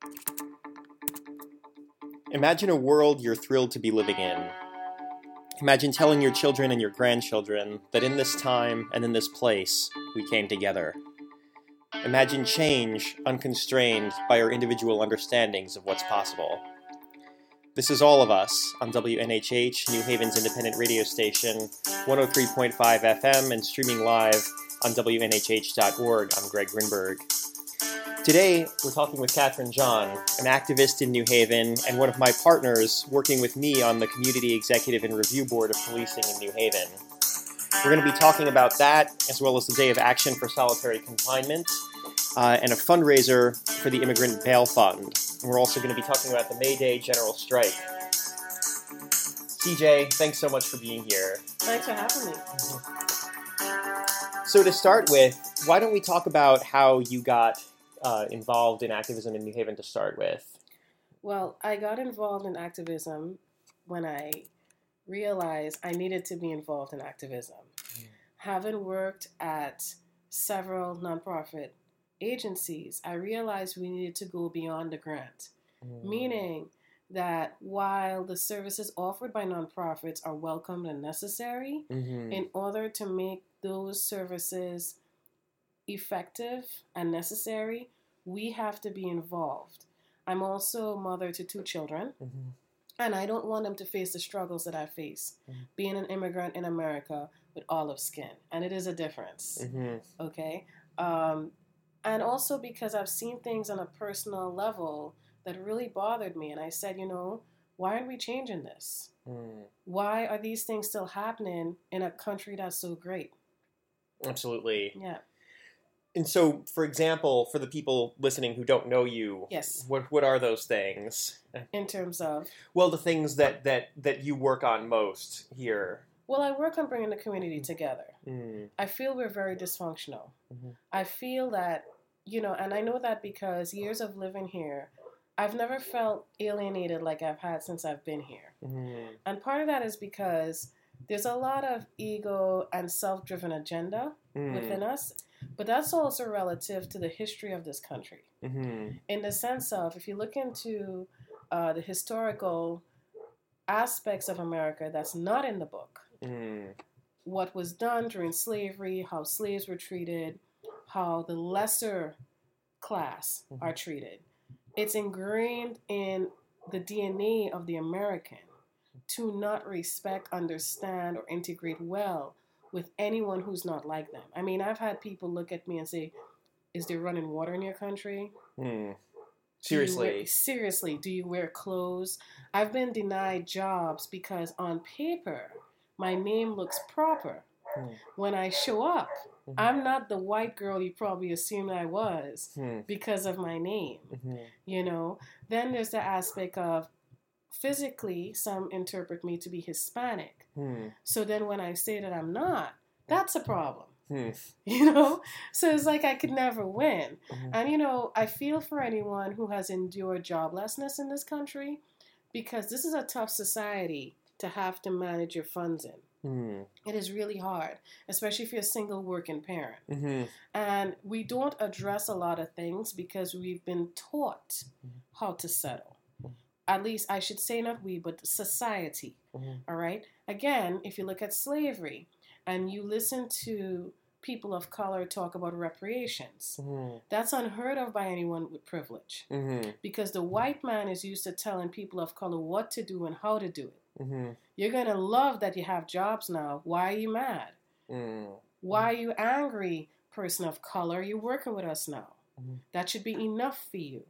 Imagine a world you're thrilled to be living in. Imagine telling your children and your grandchildren that in this time and in this place, we came together. Imagine change unconstrained by our individual understandings of what's possible. This is All of Us on WNHH, New Haven's independent radio station, 103.5 FM, and streaming live on WNHH.org. I'm Greg Grinberg. Today, we're talking with Catherine John, an activist in New Haven and one of my partners working with me on the Community Executive and Review Board of Policing in New Haven. We're going to be talking about that, as well as the Day of Action for Solitary Confinement, and a fundraiser for the Immigrant Bail Fund. And we're also going to be talking about the May Day General Strike. CJ, thanks so much for being here. Thanks for having me. So to start with, why don't we talk about how you got involved in activism in New Haven to start with? Well, I got involved in activism when I realized I needed to be involved in activism. Having worked at several nonprofit agencies, I realized we needed to go beyond the grant, meaning that while the services offered by nonprofits are welcome and necessary, in order to make those services effective and necessary, we have to be involved. I'm also a mother to 2 children, and I don't want them to face the struggles that I face being an immigrant in America with olive skin, and it is a difference, okay? And also because I've seen things on a personal level that really bothered me, and I said, why aren't we changing this? Why are these things still happening in a country that's so great? Absolutely. Yeah. And so, for example, for the people listening who don't know you, Yes. What are those things? In terms of? Well, the things that you work on most here. Well, I work on bringing the community together. I feel we're very dysfunctional. I feel that, and I know that because years of living here, I've never felt alienated like I've had since I've been here. And part of that is because there's a lot of ego and self-driven agenda within us, but that's also relative to the history of this country. In the sense of, if you look into the historical aspects of America that's not in the book, what was done during slavery, how slaves were treated, how the lesser class are treated, it's ingrained in the DNA of the American to not respect, understand, or integrate well with anyone who's not like them. I mean, I've had people look at me and say, is there running water in your country? Seriously? Seriously, do you wear clothes? I've been denied jobs because on paper, my name looks proper. When I show up, I'm not the white girl you probably assumed I was because of my name. Then there's the aspect of physically, some interpret me to be Hispanic. So then when I say that I'm not, that's a problem. So it's like I could never win. And, I feel for anyone who has endured joblessness in this country, because this is a tough society to have to manage your funds in. It is really hard, especially if you're a single working parent. And we don't address a lot of things because we've been taught how to settle. At least I should say not we, but society. All right? Again, if you look at slavery and you listen to people of color talk about reparations, that's unheard of by anyone with privilege. Because the white man is used to telling people of color what to do and how to do it. You're going to love that you have jobs now. Why are you mad? Why are you angry, person of color? You're working with us now. That should be enough for you,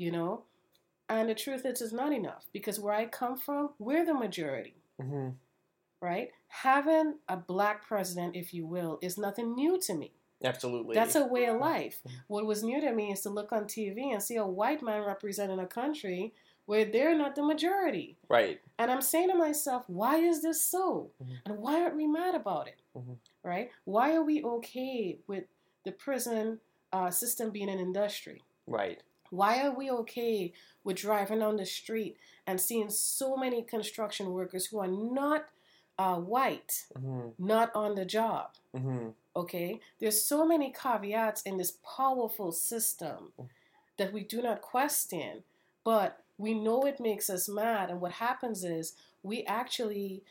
And the truth is, it's not enough, because where I come from, we're the majority, right? Having a black president, if you will, is nothing new to me. Absolutely. That's a way of life. What was new to me is to look on TV and see a white man representing a country where they're not the majority. Right. And I'm saying to myself, why is this so? And why aren't we mad about it? Right? Why are we okay with the prison system being an industry? Right. Why are we okay with driving on the street and seeing so many construction workers who are not white, not on the job? Okay? There's so many caveats in this powerful system that we do not question, but we know it makes us mad. And what happens is we actually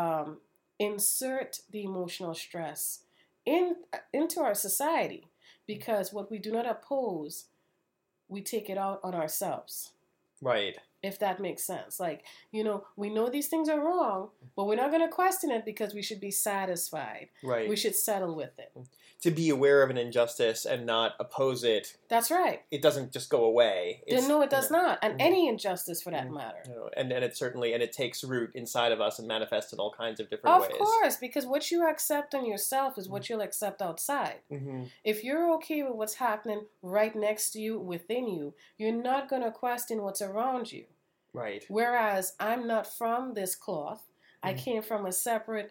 insert the emotional stress into our society, because what we do not oppose, we take it out on ourselves. Right. If that makes sense. Like, we know these things are wrong, but we're not going to question it because we should be satisfied. Right. We should settle with it. To be aware of an injustice and not oppose it. That's right. It doesn't just go away. No, it does not. And any injustice for that matter. And it takes root inside of us and manifests in all kinds of different ways. Of course, because what you accept in yourself is what you'll accept outside. Mm-hmm. If you're okay with what's happening right next to you, within you, you're not going to question what's around you. Right. Whereas I'm not from this cloth. Mm-hmm. I came from a separate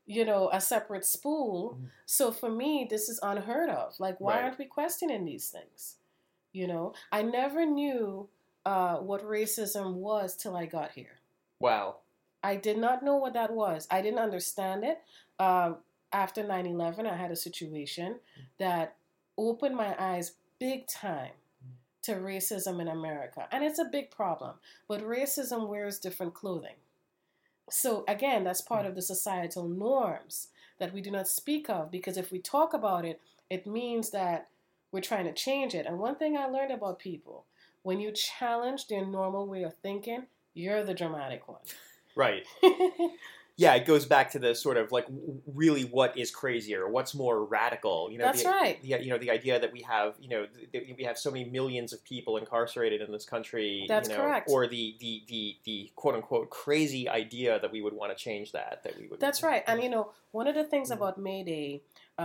spool. Mm-hmm. So for me, this is unheard of. Like, why aren't we questioning these things? I never knew what racism was till I got here. Wow. I did not know what that was. I didn't understand it. After 9/11, I had a situation that opened my eyes big time to racism in America. And it's a big problem. But racism wears different clothing. So again, that's part of the societal norms that we do not speak of, because if we talk about it, it means that we're trying to change it. And one thing I learned about people, when you challenge their normal way of thinking, you're the dramatic one. Right. Yeah, it goes back to the sort of like really what is crazier, what's more radical. That's right. The idea that we have, we have so many millions of people incarcerated in this country. That's correct. Or the quote unquote crazy idea that we would want to change that we would. That's right. And one of the things about May Day,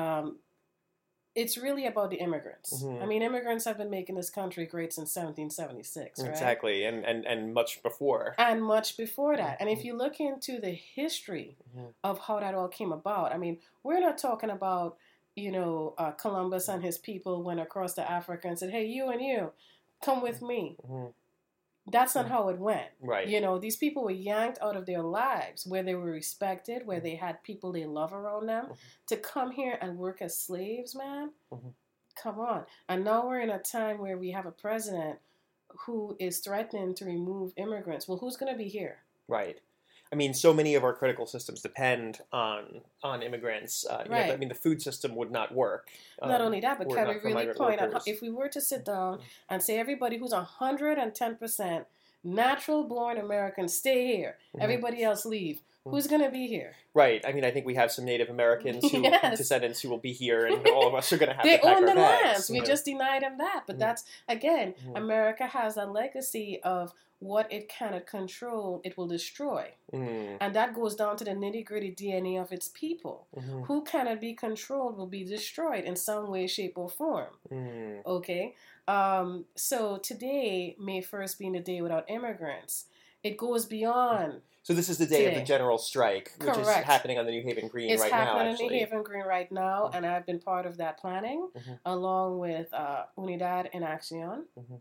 it's really about the immigrants. Mm-hmm. I mean, immigrants have been making this country great since 1776, right? Exactly, and much before. And much before that. And if you look into the history of how that all came about, I mean, we're not talking about, Columbus and his people went across to Africa and said, hey, you and you, come with me. Mm-hmm. That's not how it went. Right. These people were yanked out of their lives where they were respected, where they had people they love around them, to come here and work as slaves, man. Mm-hmm. Come on. And now we're in a time where we have a president who is threatening to remove immigrants. Well, who's going to be here? Right. I mean, so many of our critical systems depend on immigrants. Right. I mean, the food system would not work. Not only that, but can we really point out, if we were to sit down and say everybody who's 110% natural-born Americans, stay here. Mm-hmm. Everybody else leave. Who's going to be here? Right. I mean, I think we have some Native Americans descendants who will be here, and all of us are going to have to pack our bags. They own the lands. We just denied them that. But that's, again, America has a legacy of what it cannot control, it will destroy. Mm. And that goes down to the nitty-gritty DNA of its people. Mm-hmm. Who cannot be controlled will be destroyed in some way, shape, or form. Mm. Okay? So today, May 1st being the day without immigrants, it goes beyond... So this is the day of the general strike, which is happening on the New Haven Green right now, It's happening on the New Haven Green right now, and I've been part of that planning, along with Unidad en Acción,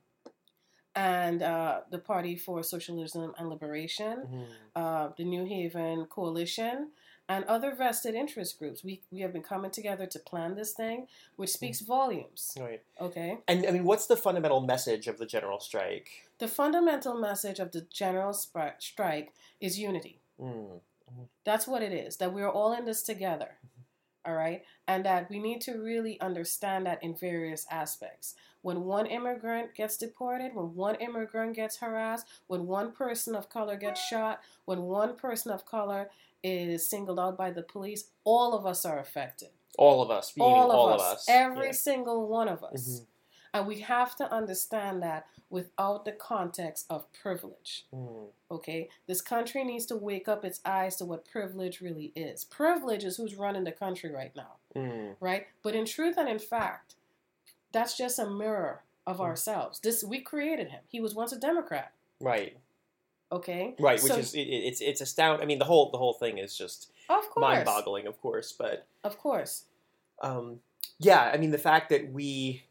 and the Party for Socialism and Liberation, the New Haven Coalition, and other vested interest groups. We have been coming together to plan this thing, which speaks volumes. Right. Okay? And, I mean, what's the fundamental message of the general strike? The fundamental message of the general strike is unity. That's what it is, that we're all in this together, all right? And that we need to really understand that in various aspects. When one immigrant gets deported, when one immigrant gets harassed, when one person of color gets shot, when one person of color is singled out by the police, all of us are affected. All of us, meaning all of us. Every single one of us. Mm-hmm. And we have to understand that without the context of privilege. Okay? This country needs to wake up its eyes to what privilege really is. Privilege is who's running the country right now. Right? But in truth and in fact, that's just a mirror of ourselves. We created him. He was once a Democrat. Right. Okay? Right, which is it's astounding. I mean, the whole thing is just mind-boggling, of course, but of course. Yeah, I mean, the fact that we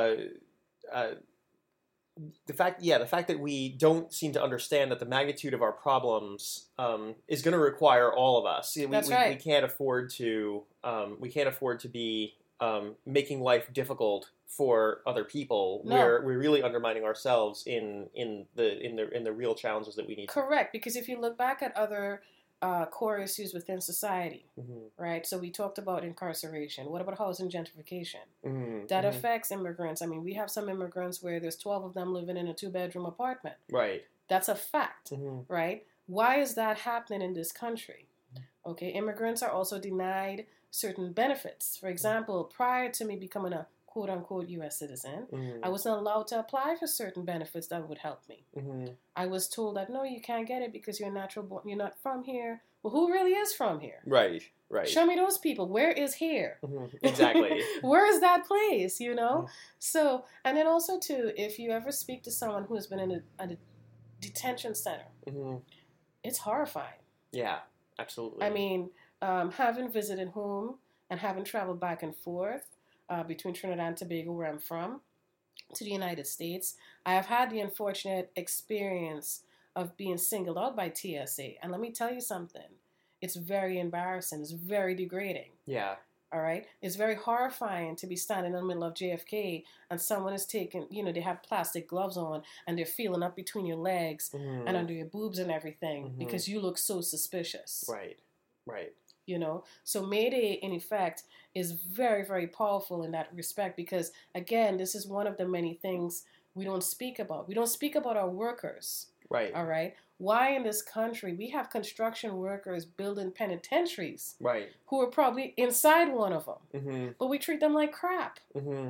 the fact that we don't seem to understand that the magnitude of our problems is going to require all of us. That's right. We can't afford to be making life difficult for other people. No. We're really undermining ourselves in the real challenges that we need. Correct, because if you look back at other core issues within society, right? So we talked about incarceration. What about housing gentrification? That affects immigrants. I mean, we have some immigrants where there's 12 of them living in a 2-bedroom apartment. Right. That's a fact, right? Why is that happening in this country? Okay, immigrants are also denied certain benefits. For example, prior to me becoming a quote-unquote U.S. citizen, I wasn't allowed to apply for certain benefits that would help me. I was told that, no, you can't get it because you're natural born, you're not from here. Well, who really is from here? Right, right. Show me those people. Where is here? Exactly. Where is that place, you know? So, and then also, too, if you ever speak to someone who has been in a detention center, it's horrifying. Yeah, absolutely. I mean, having visited home and having traveled back and forth, between Trinidad and Tobago, where I'm from, to the United States, I have had the unfortunate experience of being singled out by TSA. And let me tell you something. It's very embarrassing. It's very degrading. Yeah. All right? It's very horrifying to be standing in the middle of JFK and someone is taking, they have plastic gloves on and they're feeling up between your legs and under your boobs and everything because you look so suspicious. Right, right. So Mayday, in effect, is very, very powerful in that respect because, again, this is one of the many things we don't speak about. We don't speak about our workers. Right. All right? Why in this country we have construction workers building penitentiaries who are probably inside one of them, but we treat them like crap.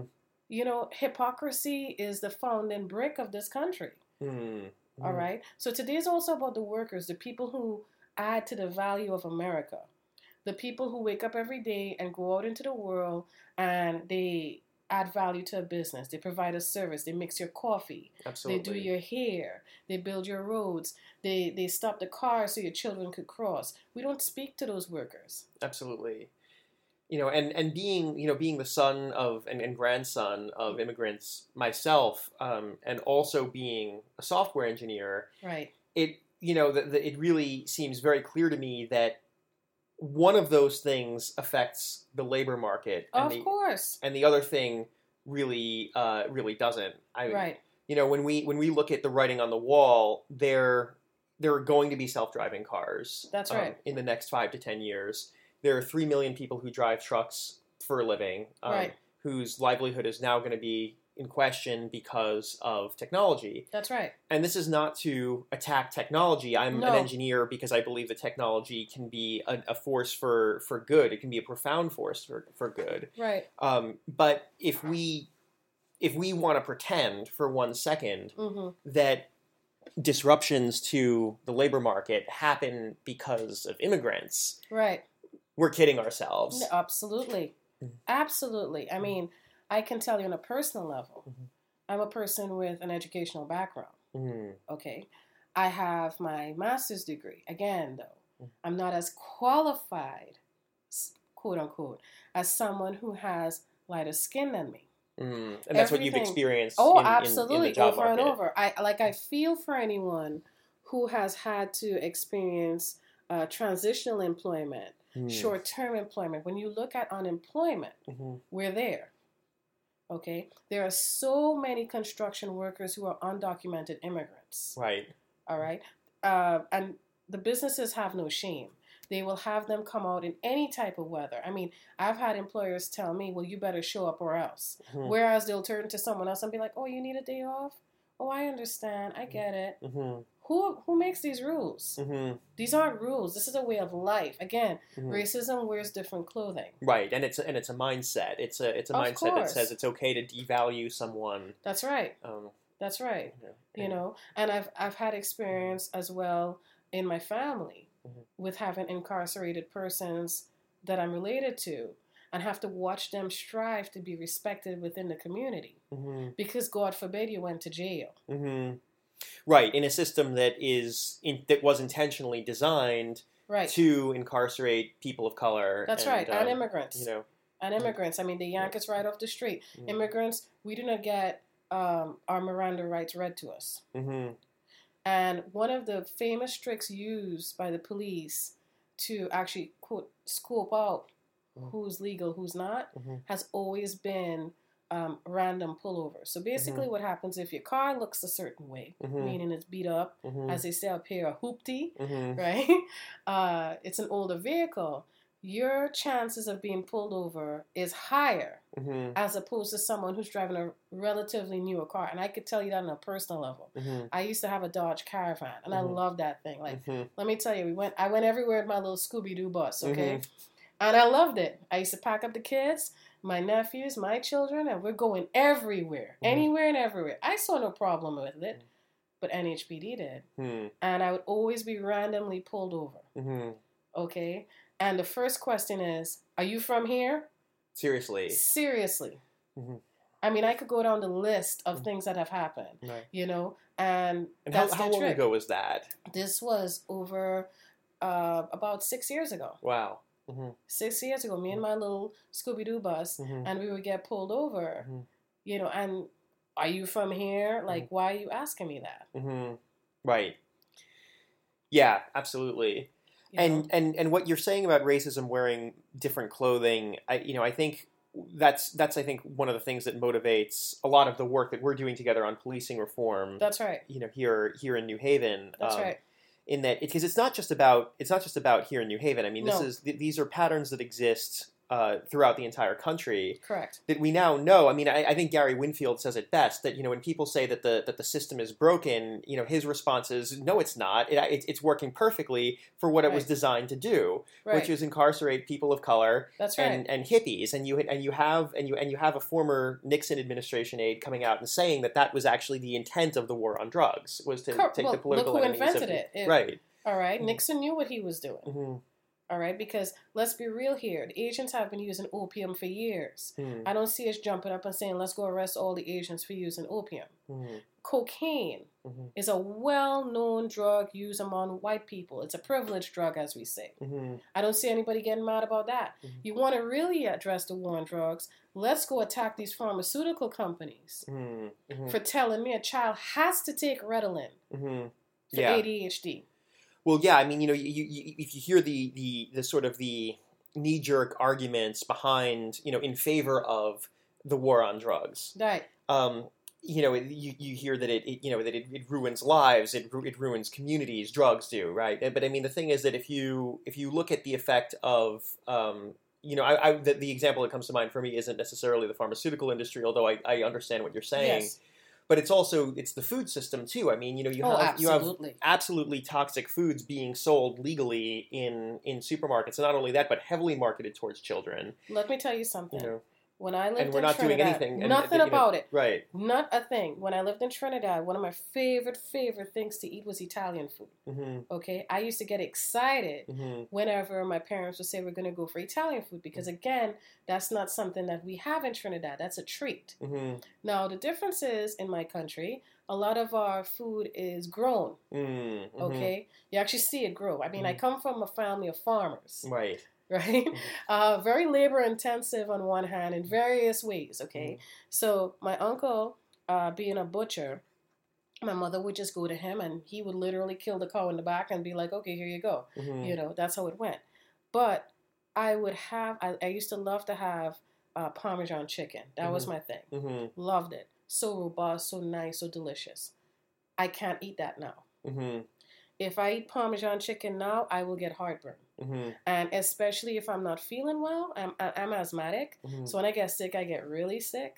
Hypocrisy is the founding brick of this country. All right? So today is also about the workers, the people who add to the value of America. The people who wake up every day and go out into the world and they add value to a business. They provide a service. They mix your coffee. Absolutely. They do your hair. They build your roads. They stop the car so your children could cross. We don't speak to those workers. Absolutely. And being the son of and grandson of immigrants myself, and also being a software engineer, right? It really seems very clear to me that one of those things affects the labor market, Of course, and the other thing really doesn't. Right. When we look at the writing on the wall, there are going to be self-driving cars. That's right. In the next 5 to 10 years, there are 3 million people who drive trucks for a living, whose livelihood is now going to be in question because of technology. That's right. And this is not to attack technology. I'm an engineer because I believe that technology can be a force for good. It can be a profound force for good. Right. But if we want to pretend for 1 second that disruptions to the labor market happen because of immigrants, right, we're kidding ourselves. Absolutely. Absolutely. I mean, I can tell you on a personal level, I'm a person with an educational background. Okay. I have my master's degree. Again, though, I'm not as qualified, quote unquote, as someone who has lighter skin than me. And that's what you've experienced. Absolutely, in the job over market. and over. I feel for anyone who has had to experience transitional employment, short-term employment. When you look at unemployment, we're there. Okay, there are so many construction workers who are undocumented immigrants. Right. All right, and the businesses have no shame. They will have them come out in any type of weather. I mean, I've had employers tell me, well, you better show up or else. Whereas they'll turn to someone else and be like, oh, you need a day off? Oh, I understand. I get it. Who makes these rules? These aren't rules. This is a way of life. Again, racism wears different clothing. Right, and it's a mindset. It's a mindset that says it's okay to devalue someone. That's right. That's right. And I've had experience as well in my family with having incarcerated persons that I'm related to and have to watch them strive to be respected within the community because God forbid you went to jail. Right, in a system that was intentionally designed to incarcerate people of color. That's right, and immigrants. And immigrants. I mean, they yank us right off the street. Immigrants, we do not get our Miranda rights read to us. And one of the famous tricks used by the police to actually, quote, scope out who's legal, who's not, Mm-hmm. has always been random pullover. So basically, what happens if your car looks a certain way, meaning it's beat up, as they say up here, a hoopty, right? It's an older vehicle. Your chances of being pulled over is higher as opposed to someone who's driving a relatively newer car. And I could tell you that on a personal level. I used to have a Dodge Caravan, and I love that thing. Like, let me tell you, I went everywhere with my little Scooby-Doo bus, okay? And I loved it. I used to pack up the kids, my nephews, my children, and we're going everywhere, anywhere and everywhere. I saw no problem with it, but NHPD did. And I would always be randomly pulled over, okay? And the first question is, are you from here? Seriously. I mean, I could go down the list of things that have happened, you know, and that's how long ago was that? This was over about 6 years ago. Wow. 6 years ago, me and my little Scooby-Doo bus, and we would get pulled over, you know, and are you from here? Like, why are you asking me that? Right. Yeah, absolutely. And what you're saying about racism wearing different clothing, I think that's I think one of the things that motivates a lot of the work that we're doing together on policing reform. That's right. You know, here in New Haven. That's right. In that, because it's not just about here in New Haven. I mean, these are patterns that exist throughout the entire country. Correct. That we now know. I mean, I think Gary Winfield says it best, that, you know, when people say that the system is broken, you know, his response is, no, it's not. It's working perfectly for what it was designed to do, which is incarcerate people of color. That's right. And hippies. And you have a former Nixon administration aide coming out and saying that was actually the intent of the war on drugs, was to take the political look who enemies invented it. Right. All right. Nixon knew what he was doing. All right, because let's be real here. The Asians have been using opium for years. I don't see us jumping up and saying, let's go arrest all the Asians for using opium. Cocaine is a well-known drug used among white people. It's a privileged drug, as we say. I don't see anybody getting mad about that. You want to really address the war on drugs, let's go attack these pharmaceutical companies for telling me a child has to take Ritalin for ADHD. Well, yeah, I mean, you know, if you hear the sort of the knee-jerk arguments behind, you know, in favor of the war on drugs, right? You know, you hear that it ruins lives, it ruins communities. Drugs do, right? But I mean, the thing is that if you look at the effect of you know, the example that comes to mind for me isn't necessarily the pharmaceutical industry, although I understand what you're saying. Yes. But it's the food system too. I mean, you know, you have absolutely toxic foods being sold legally in supermarkets, and not only that, but heavily marketed towards children. Let me tell you something. You know, when I lived in Trinidad, and we're not doing anything. Nothing about it. Right. Not a thing. When I lived in Trinidad, one of my favorite things to eat was Italian food. Okay? I used to get excited whenever my parents would say we're going to go for Italian food because, again, that's not something that we have in Trinidad. That's a treat. Now, the difference is, in my country, a lot of our food is grown. Okay? You actually see it grow. I mean, I come from a family of farmers. Right. Right? Very labor intensive on one hand in various ways, okay? So my uncle, being a butcher, my mother would just go to him and he would literally kill the cow in the back and be like, okay, here you go. You know, that's how it went. But I used to love to have Parmesan chicken. That was my thing. Loved it. So robust, so nice, so delicious. I can't eat that now. If I eat Parmesan chicken now, I will get heartburn. And especially if I'm not feeling well, I'm asthmatic. So when I get sick, I get really sick.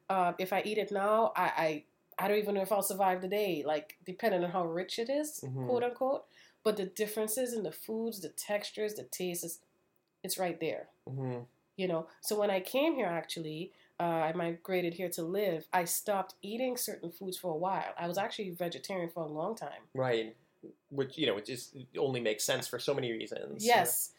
If I eat it now, I don't even know if I'll survive the day, like depending on how rich it is, quote unquote. But the differences in the foods, the textures, the tastes, it's right there. You know, so when I came here, actually, I migrated here to live, I stopped eating certain foods for a while. I was actually vegetarian for a long time. Right. Which, you know, it just only makes sense for so many reasons. Yes.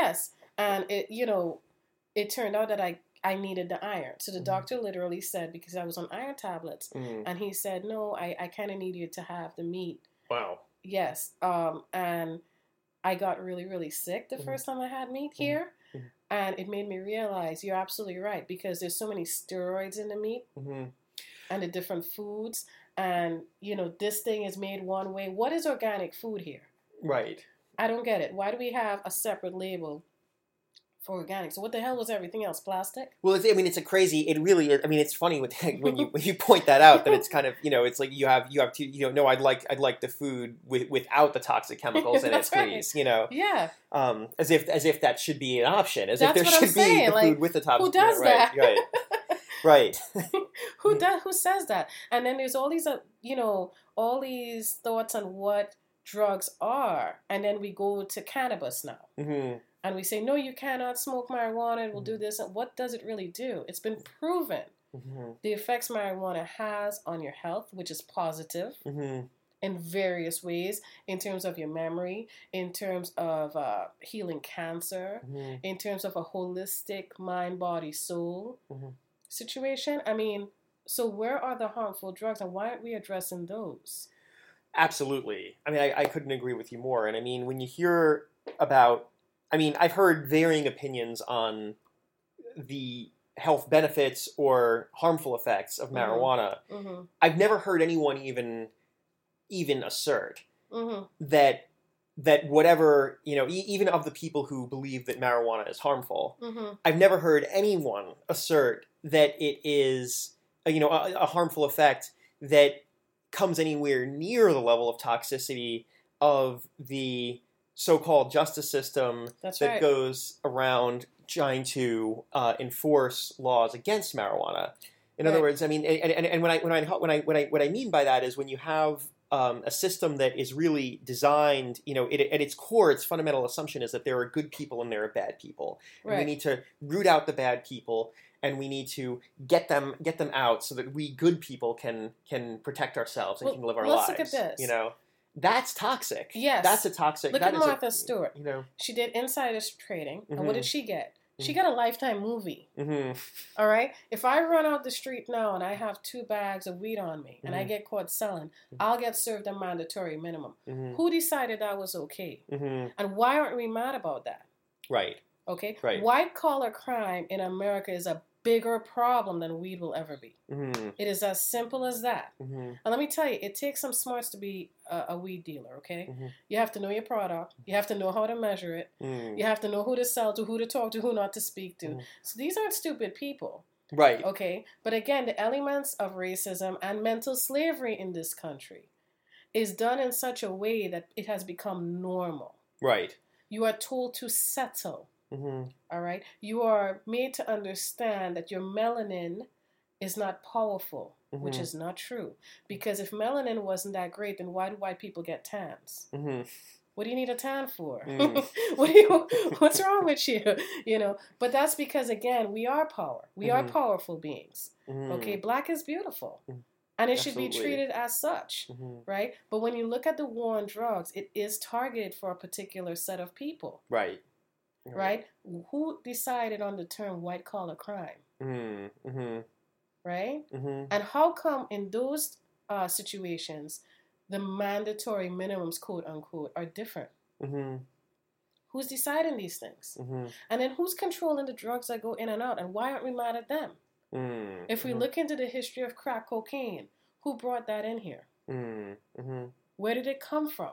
And it, you know, it turned out that I needed the iron. So the doctor literally said, because I was on iron tablets, and he said, no, I kind of need you to have the meat. Wow. Yes. And I got really, really sick the first time I had meat here. And it made me realize you're absolutely right, because there's so many steroids in the meat and the different foods. And, you know, this thing is made one way. What is organic food here? Right. I don't get it. Why do we have a separate label for organic. So what the hell was everything else? Plastic? Well, it's a crazy. It really is. I mean, it's funny when you point that out, that it's kind of, it's like you have to, no, I'd like the food without the toxic chemicals in it, please. Right. Yeah. As if that should be an option. As That's if there what I'm should be saying. the food with the toxic. Who does that? Right. Who says that? And then there's all these all these thoughts on what drugs are, and then we go to cannabis now. Mm-hmm. And we say, no, you cannot smoke marijuana, it will do this. And what does it really do? It's been proven the effects marijuana has on your health, which is positive in various ways, in terms of your memory, in terms of healing cancer, in terms of a holistic mind, body, soul situation. I mean, so where are the harmful drugs, and why aren't we addressing those? Absolutely. I mean, I couldn't agree with you more. And I mean, when you hear about, I've heard varying opinions on the health benefits or harmful effects of marijuana. I've never heard anyone even assert that whatever, even of the people who believe that marijuana is harmful, I've never heard anyone assert that it is, a harmful effect that comes anywhere near the level of toxicity of the so-called justice system that goes around trying to enforce laws against marijuana. In other words, I mean, and what I mean by that is when you have a system that is really designed, at its core, its fundamental assumption is that there are good people and there are bad people, and we need to root out the bad people, and we need to get them out so that we good people can protect ourselves and can live our lives. Let's look at this. That's toxic. Yes. That's a toxic. Look at Martha Stewart. She did insider trading, and what did she get? She got a Lifetime movie. All right? If I run out the street now and I have 2 bags of weed on me and I get caught selling, I'll get served a mandatory minimum. Who decided that was okay? And why aren't we mad about that? Right. Okay? Right. White-collar crime in America is a bigger problem than weed will ever be. It is as simple as that. And let me tell you, it takes some smarts to be a weed dealer, okay? You have to know your product. You have to know how to measure it. You have to know who to sell to, who to talk to, who not to speak to. So these aren't stupid people. Right. Okay? But again, the elements of racism and mental slavery in this country is done in such a way that it has become normal. Right. You are told to settle. All right? You are made to understand that your melanin is not powerful, which is not true. Because if melanin wasn't that great, then why do white people get tans? What do you need a tan for? What's wrong with you? But that's because, again, we are power. We are powerful beings. Okay? Black is beautiful. And it should be treated as such, right? But when you look at the war on drugs, it is targeted for a particular set of people. Right. Right? Who decided on the term white-collar crime? Right? And how come in those situations, the mandatory minimums, quote-unquote, are different? Who's deciding these things? And then who's controlling the drugs that go in and out? And why aren't we mad at them? If we look into the history of crack cocaine, who brought that in here? Where did it come from?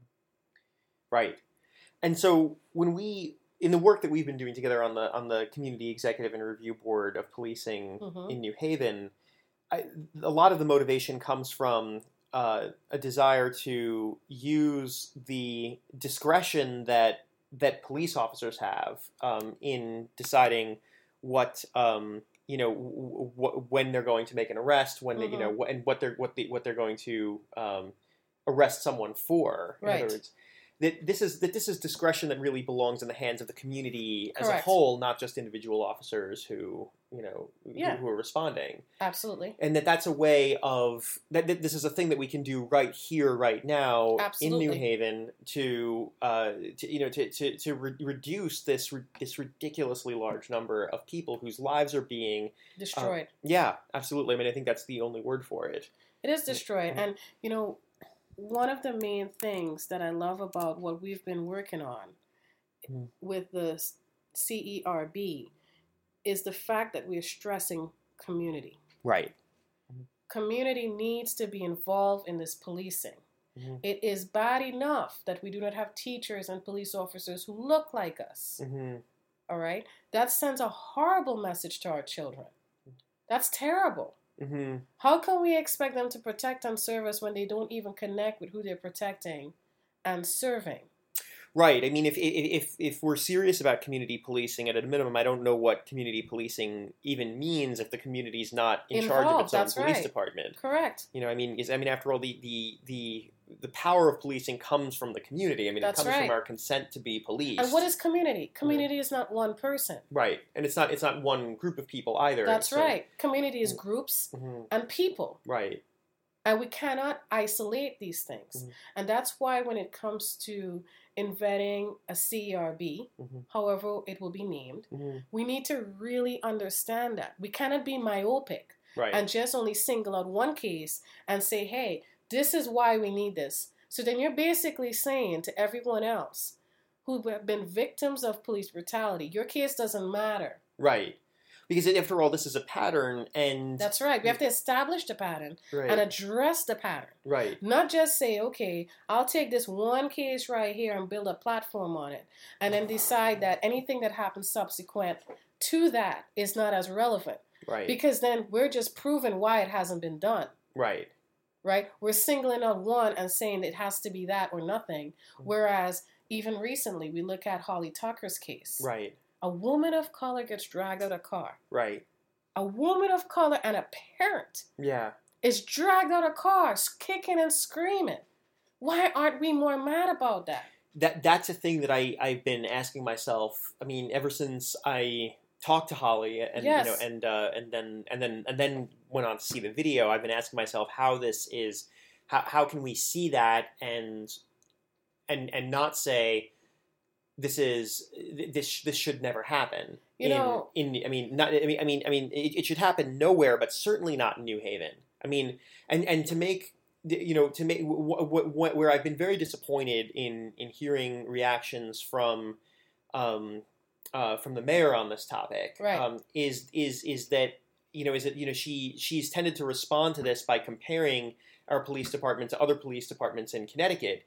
Right. And so when in the work that we've been doing together on the Community Executive and Review Board of Policing in New Haven, a lot of the motivation comes from a desire to use the discretion that police officers have in deciding what when they're going to make an arrest, when they, and what they're going to arrest someone for. In other words, that this is discretion that really belongs in the hands of the community as a whole, not just individual officers who who are responding. Absolutely. And that's a way of that this is a thing that we can do right here, right now, in New Haven to reduce this ridiculously large number of people whose lives are being destroyed. Yeah, absolutely. I mean, I think that's the only word for it. It is destroyed, and one of the main things that I love about what we've been working on with the CERB is the fact that we're stressing community. Right. Community needs to be involved in this policing. It is bad enough that we do not have teachers and police officers who look like us. All right? That sends a horrible message to our children. That's terrible. Mm-hmm. How can we expect them to protect and serve us when they don't even connect with who they're protecting and serving? Right. I mean, if we're serious about community policing, at a minimum, I don't know what community policing even means if the community's not in charge of its own police department. Correct. You know, I mean, after all, the power of policing comes from the community. I mean, it comes from our consent to be policed. And what is community? Community is not one person. Right, and it's not one group of people either. That's right. Community is groups and people. Right. And we cannot isolate these things. And that's why when it comes to vetting a CERB, however it will be named, we need to really understand that. We cannot be myopic and just only single out one case and say, hey, this is why we need this. So then you're basically saying to everyone else who have been victims of police brutality, your case doesn't matter. Right. Because after all, this is a pattern, and... That's right. We have to establish the pattern and address the pattern. Right. Not just say, okay, I'll take this one case right here and build a platform on it, and then decide that anything that happens subsequent to that is not as relevant. Right. Because then we're just proving why it hasn't been done. Right. Right? We're singling out one and saying it has to be that or nothing, whereas even recently we look at Holly Tucker's case. Right. A woman of color gets dragged out of a car. Right. A woman of color and a parent is dragged out of cars, kicking and screaming. Why aren't we more mad about that? That's a thing that I've been asking myself. I mean, ever since I talked to Holly and and then went on to see the video, I've been asking myself how this is. How can we see that and not say, this should never happen. It should happen nowhere, but certainly not in New Haven. I mean, and to make where I've been very disappointed in hearing reactions from the mayor on this topic, is that she's tended to respond to this by comparing our police department to other police departments in Connecticut.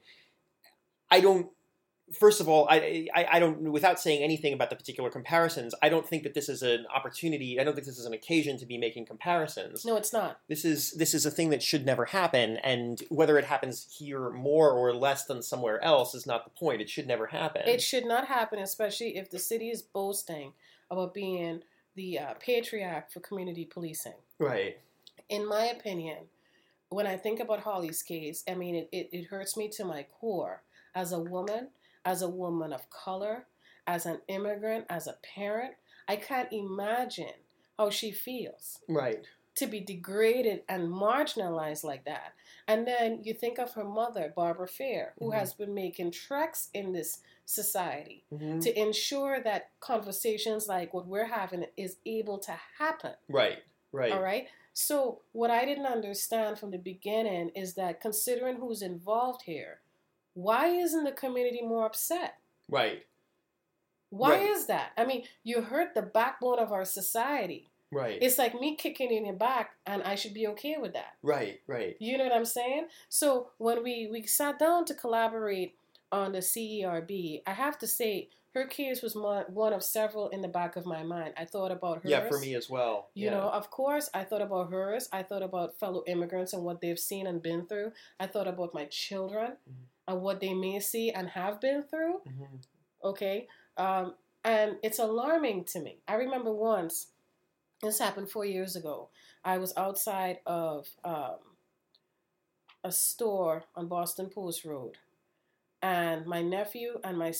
First of all, I don't, without saying anything about the particular comparisons, I don't think that this is an opportunity. I don't think this is an occasion to be making comparisons. No, it's not. This is a thing that should never happen, and whether it happens here more or less than somewhere else is not the point. It should never happen. It should not happen, especially if the city is boasting about being the patriarch for community policing. Right. In my opinion, when I think about Holly's case, I mean, it hurts me to my core as a woman of color, as an immigrant, as a parent. I can't imagine how she feels. Right. To be degraded and marginalized like that. And then you think of her mother, Barbara Fair, who has been making treks in this society to ensure that conversations like what we're having is able to happen. Right. Right. All right? So what I didn't understand from the beginning is that considering who's involved here, why isn't the community more upset? Right. Why is that? I mean, you hurt the backbone of our society. Right. It's like me kicking in your back, and I should be okay with that. Right, right. You know what I'm saying? So when we sat down to collaborate on the CERB, I have to say, her case was one of several in the back of my mind. I thought about hers. Yeah, for me as well. You know, of course, I thought about hers. I thought about fellow immigrants and what they've seen and been through. I thought about my children and what they may see and have been through. Okay? And it's alarming to me. I remember once, this happened 4 years ago. I was outside of a store on Boston Post Road. And my nephew and my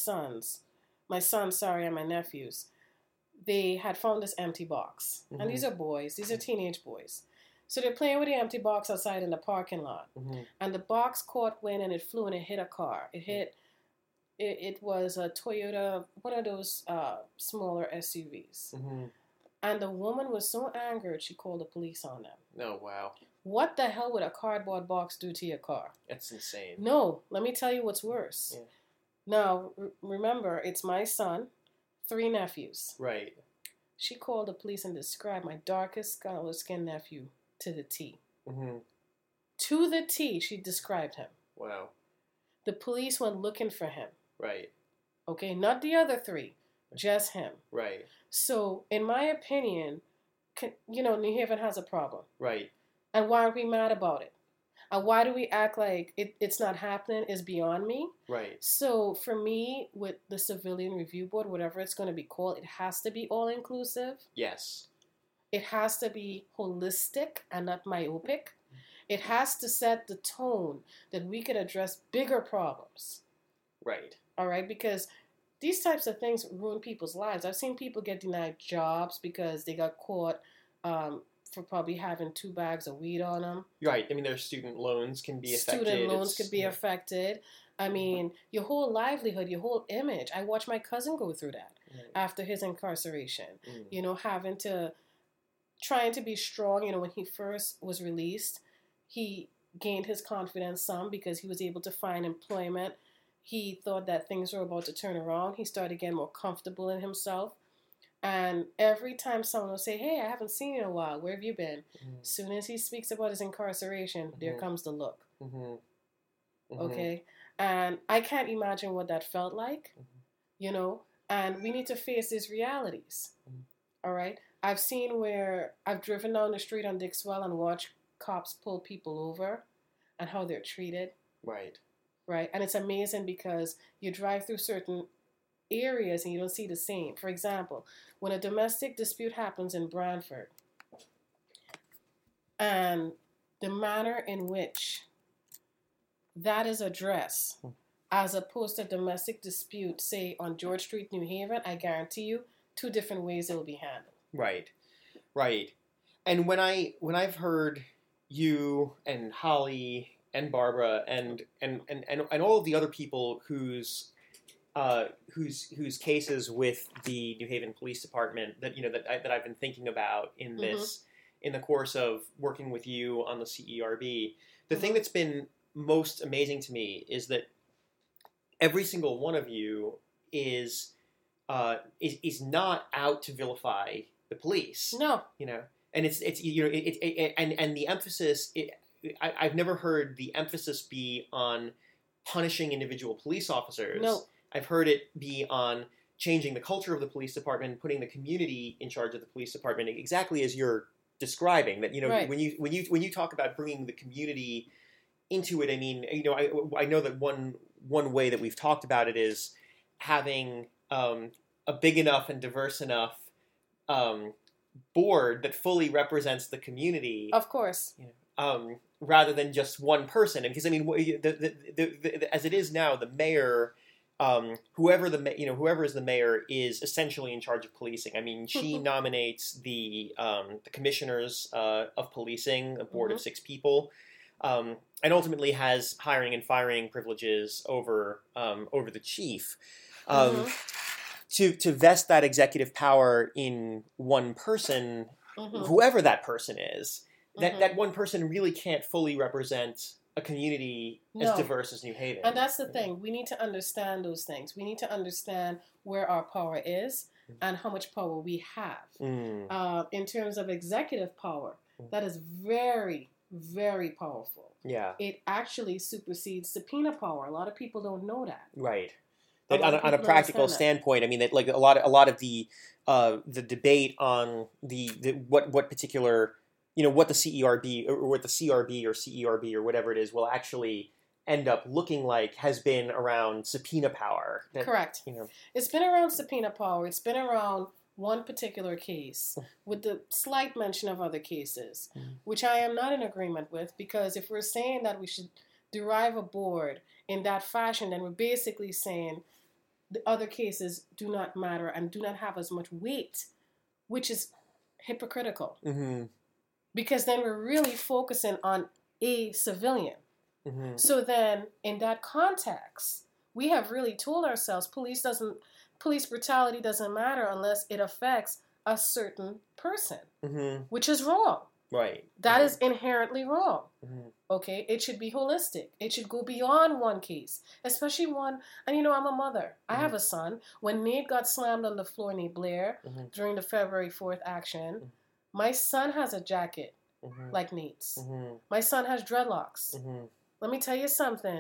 nephews, they had found this empty box. And these are boys. These are teenage boys. So they're playing with the empty box outside in the parking lot. And the box caught wind and it flew and it hit a car. It was a Toyota, one of those smaller SUVs. And the woman was so angered, she called the police on them. Oh, wow. What the hell would a cardboard box do to your car? That's insane. No, let me tell you what's worse. Yeah. Now, remember, it's my son, 3 nephews. Right. She called the police and described my darkest skin nephew to the T. To the T, she described him. Wow. The police went looking for him. Right. Okay, not the other 3. just him. Right. So, in my opinion, New Haven has a problem. Right. And why are we mad about it? And why do we act like it's not happening is beyond me? Right. So, for me, with the Civilian Review Board, whatever it's going to be called, it has to be all-inclusive. Yes. It has to be holistic and not myopic. It has to set the tone that we could address bigger problems. Right. All right? Because these types of things ruin people's lives. I've seen people get denied jobs because they got caught for probably having 2 bags of weed on them. Right. I mean, their student loans can be affected. Student loans could be affected. I mean, your whole livelihood, your whole image. I watched my cousin go through that after his incarceration. Trying to be strong. When he first was released, he gained his confidence some because he was able to find employment. He thought that things were about to turn around. He started getting more comfortable in himself. And every time someone will say, hey, I haven't seen you in a while. Where have you been? As soon as he speaks about his incarceration, there comes the look. Okay? And I can't imagine what that felt like, and we need to face these realities. All right? I've seen where I've driven down the street on Dixwell and watched cops pull people over and how they're treated. Right. Right. And it's amazing because you drive through certain areas and you don't see the same. For example, when a domestic dispute happens in Brantford and the manner in which that is addressed as opposed to domestic dispute, say on George Street, New Haven, I guarantee you 2 different ways it will be handled. Right. Right. And when I've heard you and Holly and Barbara and all of the other people whose cases with the New Haven Police Department that I've been thinking about in this in the course of working with you on the CERB, the thing that's been most amazing to me is that every single one of you is not out to vilify the police. No. And it's and the emphasis. I've never heard the emphasis be on punishing individual police officers. No. I've heard it be on changing the culture of the police department, putting the community in charge of the police department, exactly as you're describing. That right. when you talk about bringing the community into it, I mean, I know that one way that we've talked about it is having a big enough and diverse enough board that fully represents the community. Of course. Rather than just one person. And because I mean, as it is now, the mayor, whoever is the mayor, is essentially in charge of policing. I mean, she nominates the commissioners of policing, a board of 6 people, and ultimately has hiring and firing privileges over the chief. To vest that executive power in one person, whoever that person is, that one person really can't fully represent a community as diverse as New Haven. And that's the thing. We need to understand those things. We need to understand where our power is and how much power we have. In terms of executive power, that is very, very powerful. Yeah. It actually supersedes subpoena power. A lot of people don't know that. Right. That on a practical standpoint, I mean, that like a lot of the debate on the what particular, what the CERB or what the CRB or CERB or whatever it is will actually end up looking like has been around subpoena power. Correct. It's been around subpoena power. It's been around one particular case with the slight mention of other cases, which I am not in agreement with, because if we're saying that we should derive a board in that fashion, then we're basically saying the other cases do not matter and do not have as much weight, which is hypocritical. Because then we're really focusing on a civilian. So then, in that context, we have really told ourselves police brutality doesn't matter unless it affects a certain person, which is wrong. Right. That is inherently wrong. Okay? It should be holistic. It should go beyond one case, especially one. And I'm a mother. I have a son. When Nate got slammed on the floor, Nate Blair, during the February 4th action, my son has a jacket like Nate's. My son has dreadlocks. Let me tell you something.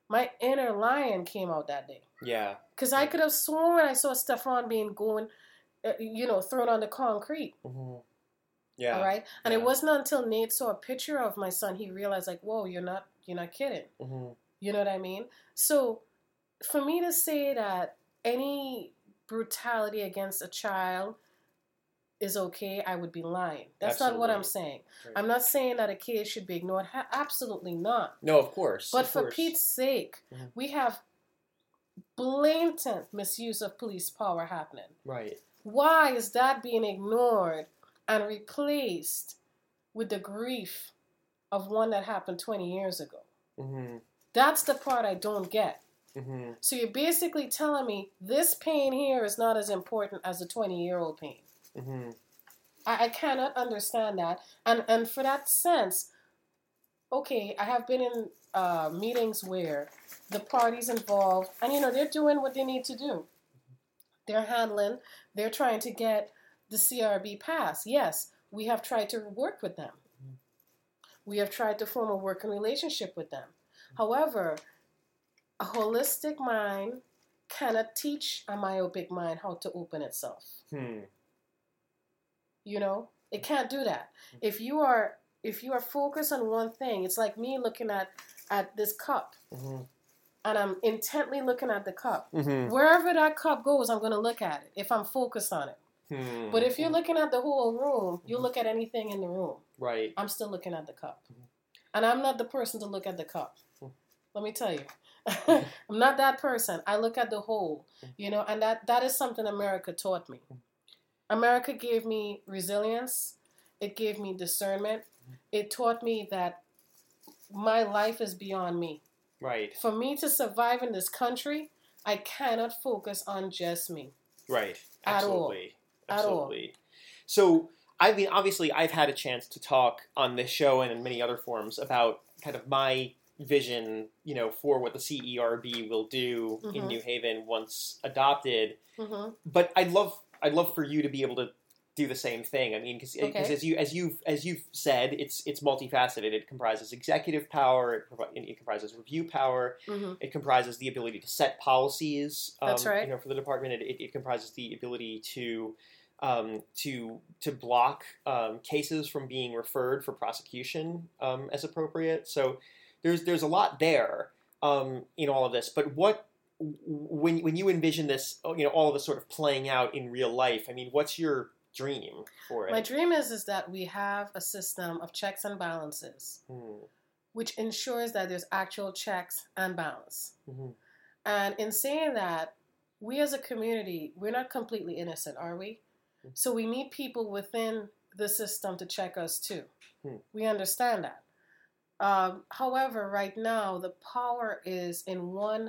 my inner lion came out that day. Yeah. Because I could have sworn I saw Stefan being thrown on the concrete. Mm-hmm. Yeah. All right. And yeah. it wasn't until Nate saw a picture of my son he realized, like, whoa, you're not kidding. Mm-hmm. You know what I mean? So for me to say that any brutality against a child is okay, I would be lying. That's not what I'm saying. Right. I'm not saying that a kid should be ignored. Absolutely not. No, of course. But for Pete's sake, we have blatant misuse of police power happening. Right. Why is that being ignored and replaced with the grief of one that happened 20 years ago? Mm-hmm. That's the part I don't get. Mm-hmm. So you're basically telling me this pain here is not as important as the 20-year-old pain. Mm-hmm. I cannot understand that. And for that sense, okay, I have been in meetings where the parties involved, and they're doing what they need to do. They're trying to get the CRB passed. Yes, we have tried to work with them. We have tried to form a working relationship with them. However, a holistic mind cannot teach a myopic mind how to open itself. It can't do that. If you are focused on one thing, it's like me looking at this cup. Mm-hmm. And I'm intently looking at the cup. Mm-hmm. Wherever that cup goes, I'm going to look at it if I'm focused on it. Mm-hmm. But if you're looking at the whole room, you'll look at anything in the room. Right. I'm still looking at the cup. Mm-hmm. And I'm not the person to look at the cup. Mm-hmm. Let me tell you. I'm not that person. I look at the whole, and that is something America taught me. America gave me resilience. It gave me discernment. It taught me that my life is beyond me. Right. For me to survive in this country, I cannot focus on just me. Right. Absolutely. At all. Absolutely. So, obviously, I've had a chance to talk on this show and in many other forums about kind of my vision, for what the CERB will do in New Haven once adopted. Mm-hmm. But I'd love for you to be able to do the same thing. I mean, because as you've said, it's multifaceted. It comprises executive power. It comprises review power. Mm-hmm. It comprises the ability to set policies. That's right. For the department, it comprises the ability to block cases from being referred for prosecution as appropriate. So there's a lot there in all of this. But when you envision this, all of this sort of playing out in real life, I mean, what's your dream for it? My dream is that we have a system of checks and balances, which ensures that there's actual checks and balance. Mm-hmm. And in saying that, we as a community, we're not completely innocent, are we? Mm-hmm. So we need people within the system to check us too. Mm-hmm. We understand that. However, right now, the power is in one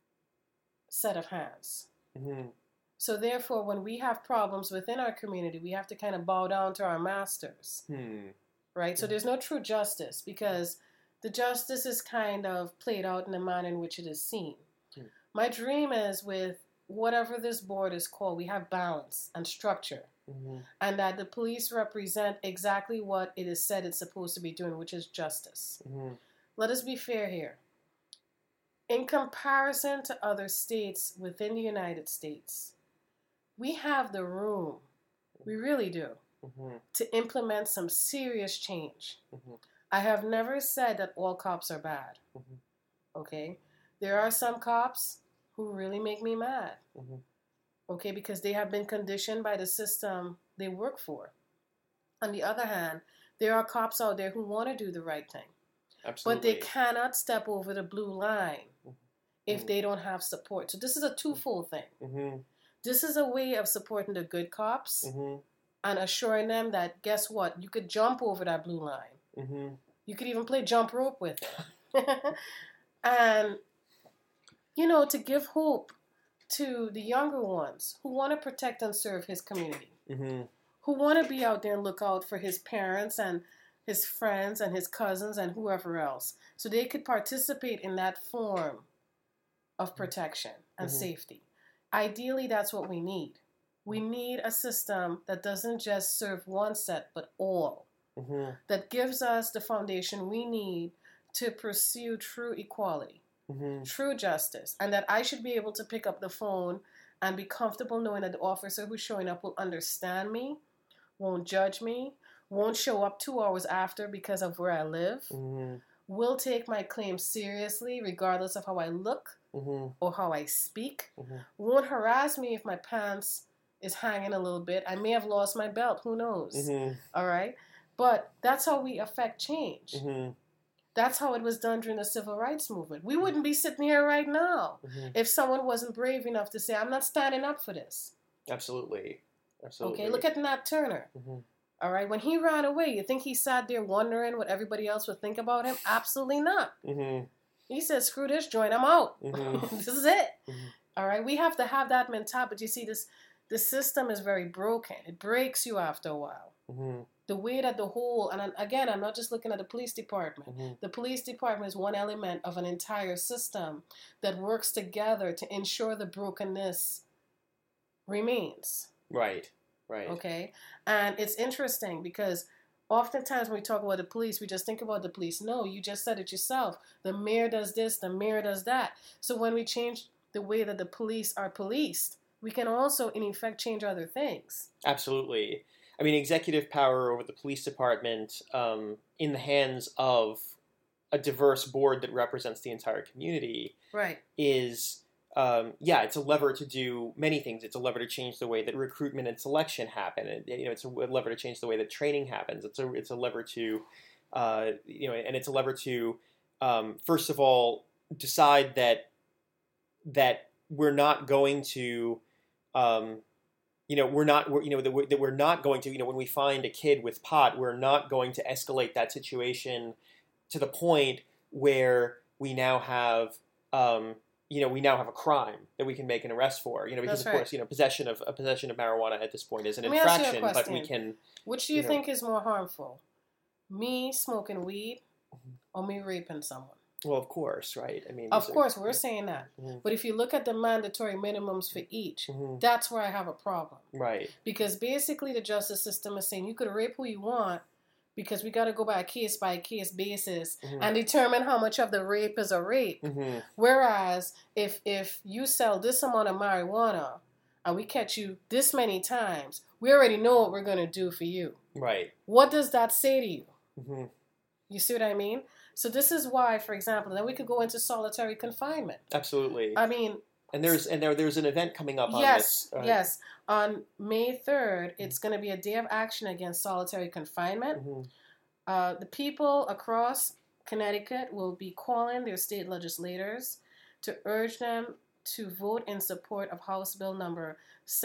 set of hands. Mm-hmm. So therefore, when we have problems within our community, we have to kind of bow down to our masters, right? So there's no true justice because the justice is kind of played out in the manner in which it is seen. My dream is with whatever this board is called, we have balance and structure, and that the police represent exactly what it is said it's supposed to be doing, which is justice. Let us be fair here. In comparison to other states within the United States, we have the room, we really do, to implement some serious change. I have never said that all cops are bad, okay? There are some cops who really make me mad, okay, because they have been conditioned by the system they work for. On the other hand, there are cops out there who want to do the right thing. Absolutely. But they cannot step over the blue line if they don't have support. So this is a twofold thing. This is a way of supporting the good cops and assuring them that, guess what, you could jump over that blue line. You could even play jump rope with it. And, to give hope to the younger ones who want to protect and serve his community, who want to be out there and look out for his parents and his friends and his cousins and whoever else, so they could participate in that form of protection and safety. Ideally, that's what we need. We need a system that doesn't just serve one set, but all, that gives us the foundation we need to pursue true equality. true justice, and that I should be able to pick up the phone and be comfortable knowing that the officer who's showing up will understand me, won't judge me, won't show up 2 hours after because of where I live, will take my claim seriously regardless of how I look or how I speak, won't harass me if my pants is hanging a little bit. I may have lost my belt, who knows? All right? But that's how we affect change. That's how it was done during the civil rights movement. We wouldn't be sitting here right now if someone wasn't brave enough to say, I'm not standing up for this. Absolutely. Okay, look at Nat Turner. All right, when he ran away, you think he sat there wondering what everybody else would think about him? Absolutely not. He said, screw this joint, I'm out. This is it. All right, we have to have that mentality. But you see, the system is very broken. It breaks you after a while. The way that the whole, and again, I'm not just looking at the police department. The police department is one element of an entire system that works together to ensure the brokenness remains. Right. Okay? And it's interesting because oftentimes when we talk about the police, we just think about the police. No, you just said it yourself. The mayor does this, the mayor does that. So when we change the way that the police are policed, we can also, in effect, change other things. Absolutely. I mean, executive power over the police department in the hands of a diverse board that represents the entire community is, it's a lever to do many things. It's a lever to change the way that recruitment and selection happen. It's a lever to change the way that training happens. It's a lever to, and it's a lever to, first of all, decide that we're not going to. We're not going to, when we find a kid with pot, we're not going to escalate that situation to the point where we now have, a crime that we can make an arrest for, because of course, possession of marijuana at this point is an infraction, but we can. Which do you think is more harmful? Me smoking weed or me raping someone? Well, of course, right? I mean, of course, we're saying that. But if you look at the mandatory minimums for each, that's where I have a problem. Right. Because basically the justice system is saying you could rape who you want because we got to go by a case-by-case basis and determine how much of the rape is a rape. Whereas if you sell this amount of marijuana and we catch you this many times, we already know what we're going to do for you. Right. What does that say to you? You see what I mean? So this is why, for example, then we could go into solitary confinement. Absolutely. I mean, and there's an event coming up on this. Yes. On May 3rd, it's going to be a day of action against solitary confinement. The people across Connecticut will be calling their state legislators to urge them to vote in support of House Bill number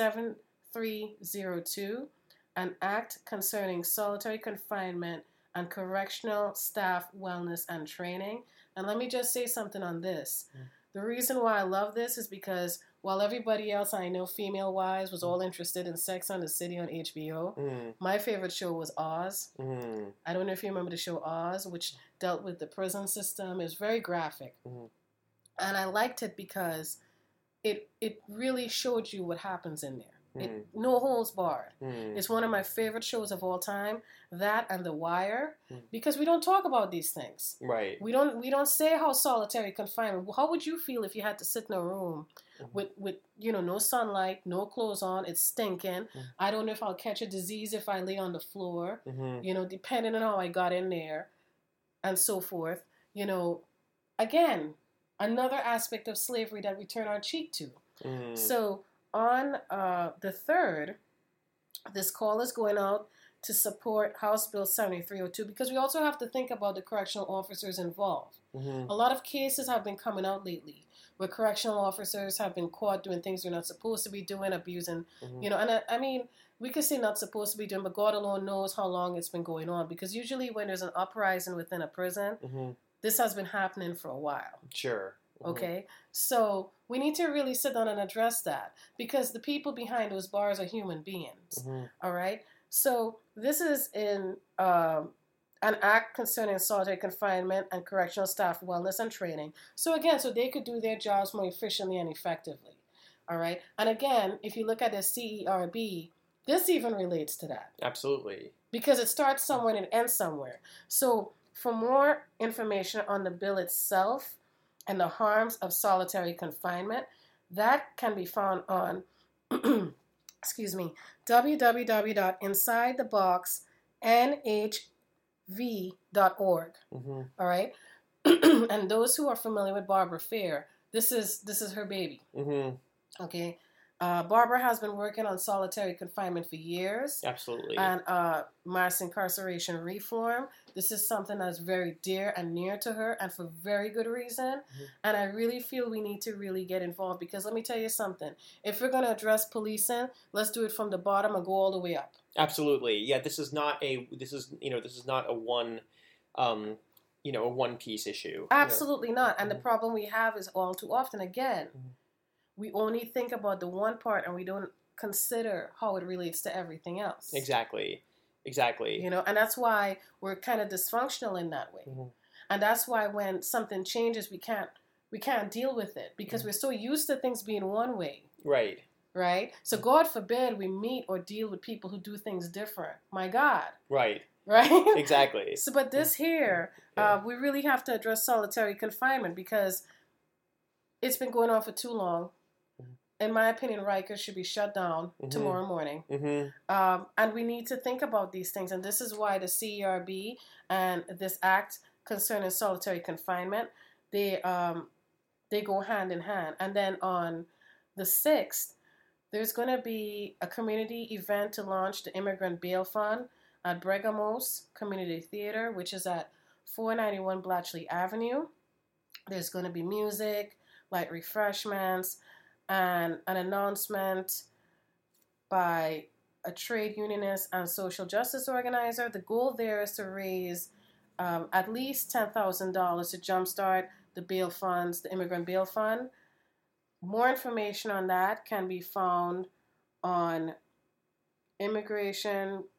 7302, an act concerning solitary confinement and correctional staff wellness and training. And let me just say something on this. The reason why I love this is because while everybody else I know, female-wise, was all interested in Sex and the City on HBO, my favorite show was Oz. I don't know if you remember the show Oz, which dealt with the prison system. It was very graphic. And I liked it because it really showed you what happens in there. No holds barred. It's one of my favorite shows of all time. That and The Wire, because we don't talk about these things. Right. We don't say how solitary confinement. How would you feel if you had to sit in a room with no sunlight, no clothes on, it's stinking. I don't know if I'll catch a disease if I lay on the floor. Depending on how I got in there, and so forth. Again, another aspect of slavery that we turn our cheek to. So. On the 3rd, this call is going out to support House Bill 7302 because we also have to think about the correctional officers involved. A lot of cases have been coming out lately where correctional officers have been caught doing things they're not supposed to be doing, abusing, and I mean, we could say not supposed to be doing, but God alone knows how long it's been going on because usually when there's an uprising within a prison, this has been happening for a while. Sure. Okay, so we need to really sit down and address that because the people behind those bars are human beings. All right, so this is in an act concerning solitary confinement and correctional staff wellness and training. So again, so they could do their jobs more efficiently and effectively. All right, and again, if you look at the CERB, this even relates to that. Absolutely. Because it starts somewhere and it ends somewhere. So for more information on the bill itself, and the harms of solitary confinement. That can be found on, excuse me, www.insidetheboxnhv.org. Mm-hmm. All right, and those who are familiar with Barbara Fair, this is her baby. Mm-hmm. Okay. Barbara has been working on solitary confinement for years. Absolutely. And mass incarceration reform. This is something that's very dear and near to her, and for very good reason. Mm-hmm. And I really feel we need to really get involved, because let me tell you something. If we're going to address policing, let's do it from the bottom and go all the way up. Absolutely. Yeah, this is not a one a one piece issue. Absolutely not. And the problem we have is all too often, again, we only think about the one part and we don't consider how it relates to everything else. Exactly. And that's why we're kind of dysfunctional in that way. Mm-hmm. And that's why when something changes, we can't deal with it, because we're so used to things being one way. Right. So God forbid we meet or deal with people who do things different. My God. Right. Exactly. So, but this here, we really have to address solitary confinement, because it's been going on for too long. In my opinion, Rikers should be shut down tomorrow morning. Mm-hmm. And we need to think about these things. And this is why the CERB and this act concerning solitary confinement, they go hand in hand. And then on the 6th, there's going to be a community event to launch the Immigrant Bail Fund at Bregamos Community Theater, which is at 491 Blatchley Avenue. There's going to be music, light refreshments, and an announcement by a trade unionist and social justice organizer. The goal there is to raise at least $10,000 to jumpstart the bail funds, the Immigrant Bail Fund. More information on that can be found on immigration.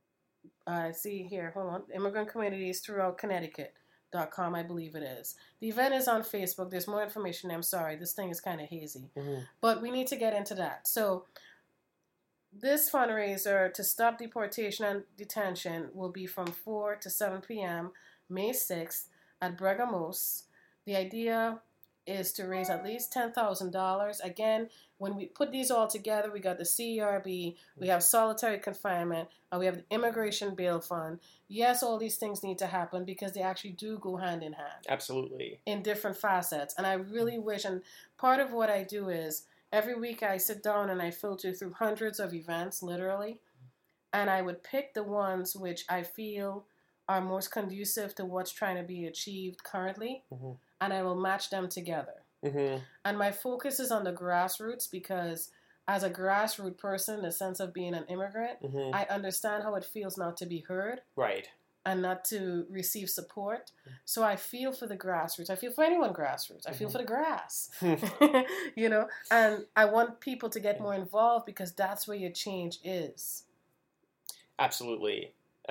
Immigrant communities throughout Connecticut.com, I believe it is. The event is on Facebook. There's more information. I'm sorry, this thing is kind of hazy. Mm-hmm. But we need to get into that. So this fundraiser to stop deportation and detention will be from 4 to 7 p.m. May 6th at Bregamos. The idea is to raise at least $10,000. Again, when we put these all together, we got the CERB, we have solitary confinement, and we have the Immigration Bail Fund. Yes, all these things need to happen because they actually do go hand in hand. Absolutely. In different facets. And I really wish, and part of what I do is every week I sit down and I filter through hundreds of events, literally, and I would pick the ones which I feel are most conducive to what's trying to be achieved currently. Mm-hmm. And I will match them together. Mm-hmm. And my focus is on the grassroots, because as a grassroots person, the sense of being an immigrant, mm-hmm. I understand how it feels not to be heard. Right. And not to receive support. So I feel for the grassroots. I feel for anyone grassroots. I feel for the grass. And I want people to get more involved, because that's where your change is. Absolutely.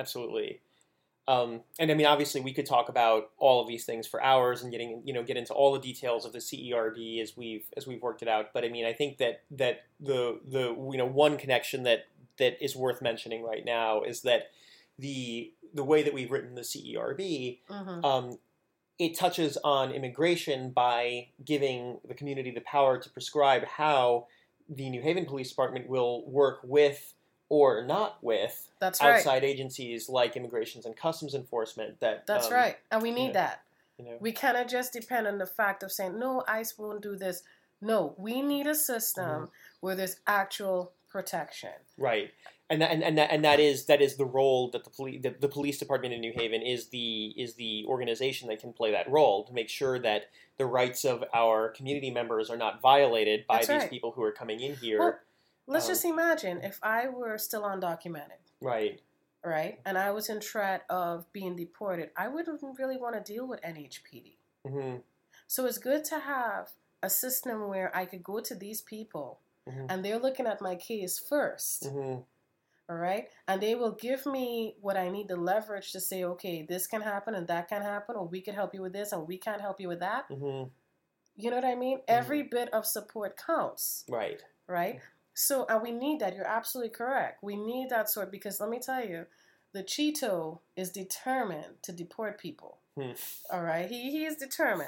And I mean, obviously, we could talk about all of these things for hours and get into all the details of the CERB as we've worked it out. But I mean, I think that the one connection that is worth mentioning right now is that the way that we've written the CERB, mm-hmm. It touches on immigration by giving the community the power to prescribe how the New Haven Police Department will work with or not with outside agencies like Immigrations and Customs Enforcement. That's right. And we need that. We cannot just depend on the fact of saying, no, ICE won't do this. No, we need a system mm-hmm. where there's actual protection. Right. And that is the role that the police department in New Haven is the organization that can play that role, to make sure that the rights of our community members are not violated by these people who are coming in here. Well, let's just imagine if I were still undocumented. Right. And I was in threat of being deported. I wouldn't really want to deal with NHPD. Mm-hmm. So it's good to have a system where I could go to these people mm-hmm. and they're looking at my case first. Mm-hmm. All right? And they will give me what I need, the leverage to say, okay, this can happen and that can happen, or we can help you with this and we can't help you with that. Mm-hmm. You know what I mean? Mm-hmm. Every bit of support counts. Right. So, and we need that. You're absolutely correct. We need that sort, because let me tell you, the Cheeto is determined to deport people. All right? He is determined.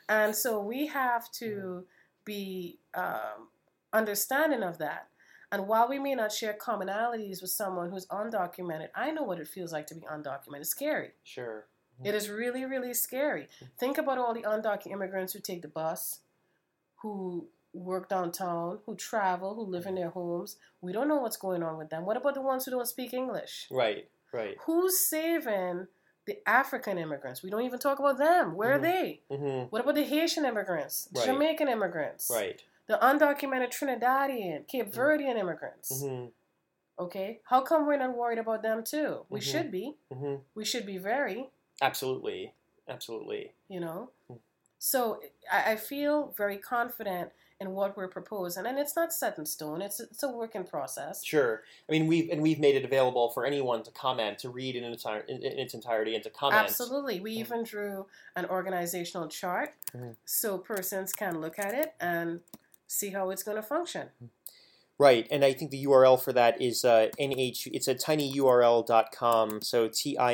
And so we have to be understanding of that. And while we may not share commonalities with someone who's undocumented, I know what it feels like to be undocumented. It's scary. Sure. It is really, really scary. Think about all the undocumented immigrants who take the bus, who work downtown, who travel, who live in their homes. We don't know what's going on with them. What about the ones who don't speak English? Right, right. Who's saving the African immigrants? We don't even talk about them. Where are they? What about the Haitian immigrants, Right. Jamaican immigrants, Right. the undocumented Trinidadian, Cape Verdean immigrants? Okay, how come we're not worried about them too? We should be. We should be very. Absolutely. Absolutely. You know? So I feel very confident in what we're proposing, and it's not set in stone. It's a work in process. Sure. I mean, we've made it available for anyone to comment, to read in its entirety, and to comment. Absolutely. We even drew an organizational chart so persons can look at it and see how it's going to function. Right, and I think the URL for that is it's a tinyurl.com, so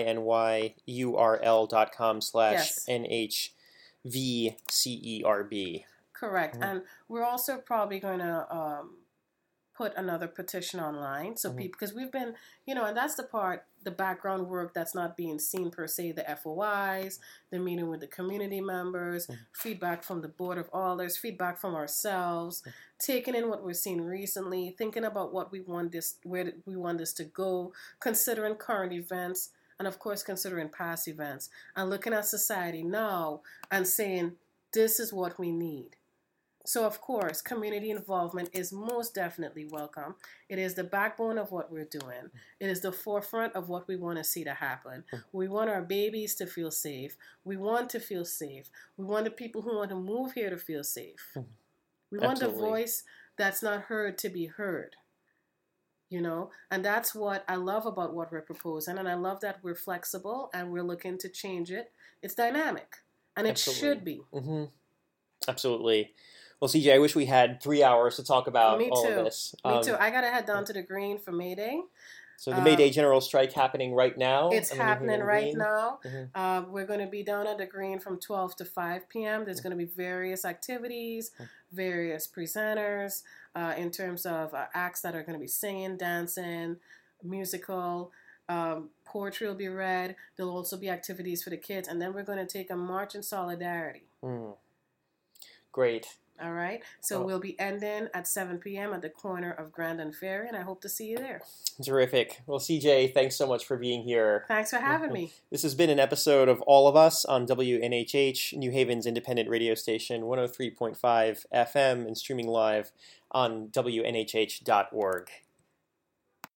tinyurl.com/NHVCERB. Correct. And we're also probably going to put another petition online, so people, because we've been, and that's the background work that's not being seen per se, the FOIs, the meeting with the community members, feedback from the Board of Alders, feedback from ourselves, taking in what we're seeing recently, thinking about what we want where we want this to go, considering current events, and of course considering past events, and looking at society now and saying, this is what we need. So, of course, community involvement is most definitely welcome. It is the backbone of what we're doing. It is the forefront of what we want to see to happen. We want our babies to feel safe. We want to feel safe. We want the people who want to move here to feel safe. We want the voice that's not heard to be heard. And that's what I love about what we're proposing. And I love that we're flexible and we're looking to change it. It's dynamic. And it should be. Absolutely. Well, CJ, I wish we had 3 hours to talk about all of this. Me too. I got to head down to the Green for May Day. So the May Day General Strike happening right now? It's happening right now. We're going to be down at the Green from 12 to 5 p.m. There's going to be various activities, various presenters in terms of acts that are going to be singing, dancing, musical. Poetry will be read. There'll also be activities for the kids. And then we're going to take a march in solidarity. Great. All right. So we'll be ending at 7 p.m. at the corner of Grand and Ferry, and I hope to see you there. Terrific. Well, CJ, thanks so much for being here. Thanks for having me. This has been an episode of All of Us on WNHH, New Haven's independent radio station, 103.5 FM, and streaming live on WNHH.org.